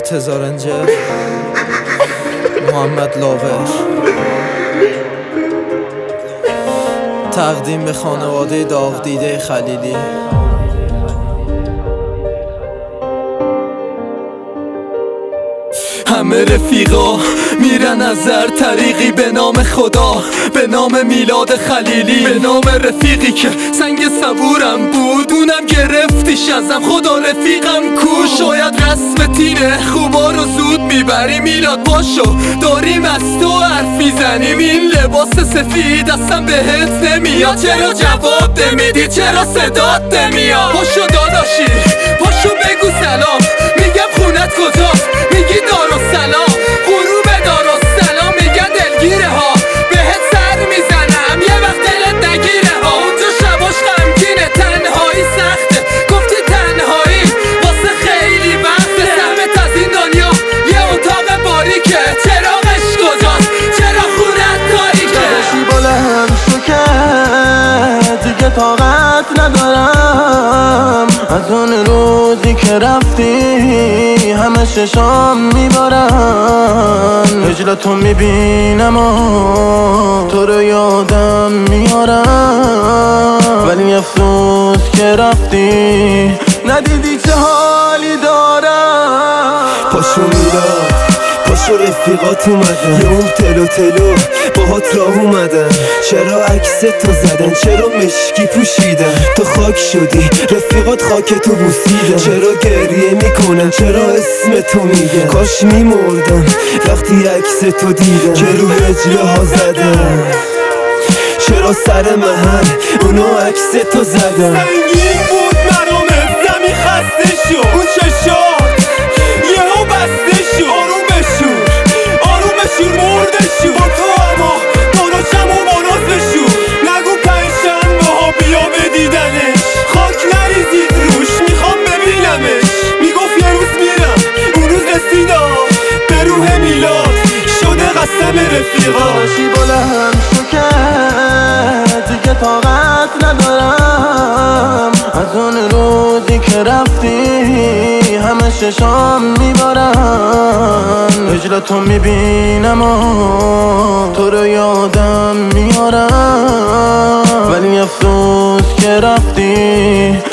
مرتضی رنجر، محمد لاور. تقدیم به خانواده داغدیده خلیلی. همه رفیقا میرن از هر طریقی به نام خدا، به نام میلاد خلیلی، به نام رفیقی که سنگ صبورم بود، اونم گرفتیش ازم. خدا رفیقم کو، شاید رسم تینه خوبا رو زود میبریم. میلاد باشو داریم از تو حرف میزنیم، این لباس سفید اصلا بهت نمیاد. چرا جواب نمیدی، چرا صدات نمیاد؟ پاشو داداشی پاشو بگو سلام، میگم خونت کجاست، میگی دارالسلام. غروب دارالسلام میگن دلگیره ها، بهت سر میزنم یه وقت دلت نگیره ها. اونجا شباش غمگینه، تنهایی سخته، گفتی تنهایی واسه خیلی وقته. سهمت از این دنیا یه اتاق باریکه، چراغش کجاست، چرا خونت تاریکه؟ داشتی بلند شو که دیگه طاقت ندارم، از اون روزی که رفتی همه ششام میبارن. هجلتو میبینم و تو رو یادم میارم، ولی افسوس که رفتی ندیدی چه حالی دارم. پاشو میلاد پاشو رفیقات اومدن، یه اون تلو تلو باهات راه اومدن. چرا عکس تو زدن، چرا مشکی پوشیدن؟ تو خاک شدی رفیقات خاک تو بوسیدن. چرا گریه میکنن، چرا اسم تو میگن؟ کاش میمردن وقتی عکس تو دیدن که رو هجله ها زدن. چرا سر محل اونا عکس تو زدن؟ سنگین بود مرامت زمین خسته شد، اون چشات یهو بسته شد. آروم بشور مرده شد، با تو اما داداشم و باراز بشور. نگو پنجشنبه ها بیا بدیدنش، خاک نریزید روش میخوام ببینمش. میگفت یه روز میرم، اون روز رسیدا به روح میلاد شده قسم رفیقا. داشتی بلند شو که دیگه طاقت ندارم، از اون روزی که رفتی همه ششام میبارن. هجلتو میبینم و تو رو یادم میارم، ولی افسوس که رفتی